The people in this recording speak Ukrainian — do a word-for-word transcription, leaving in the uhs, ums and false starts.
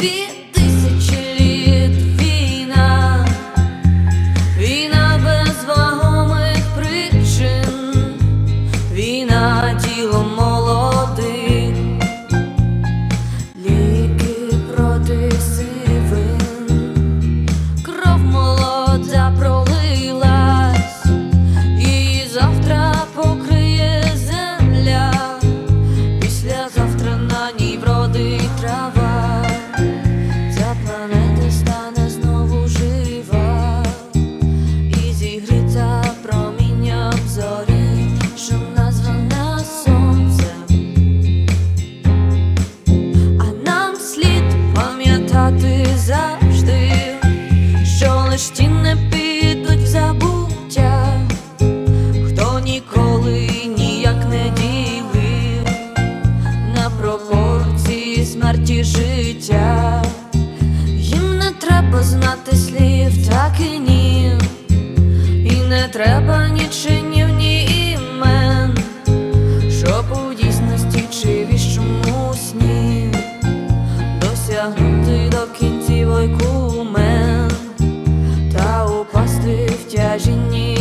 Дві тисячі літ війна, війна без вагомих причин, війна ділом молодих, ліки проти сивин, кров молода пролилась, і завтра покриє земля, післязавтра на ній вродить трава. Ця планета стане знову жива і зігріта промінням зорі, що названа сонцем. А нам слід пам'ятати завжди, що лиш ті не підуть в забуття, хто ніколи ніяк не ділив на пропорції смерті життя. Їм не треба знати слів, так і ні, і не треба ні чинів, ні імен, щоб у дійсності чи віщому сні досягнути до кінців ойкумен та упасти в тяжінні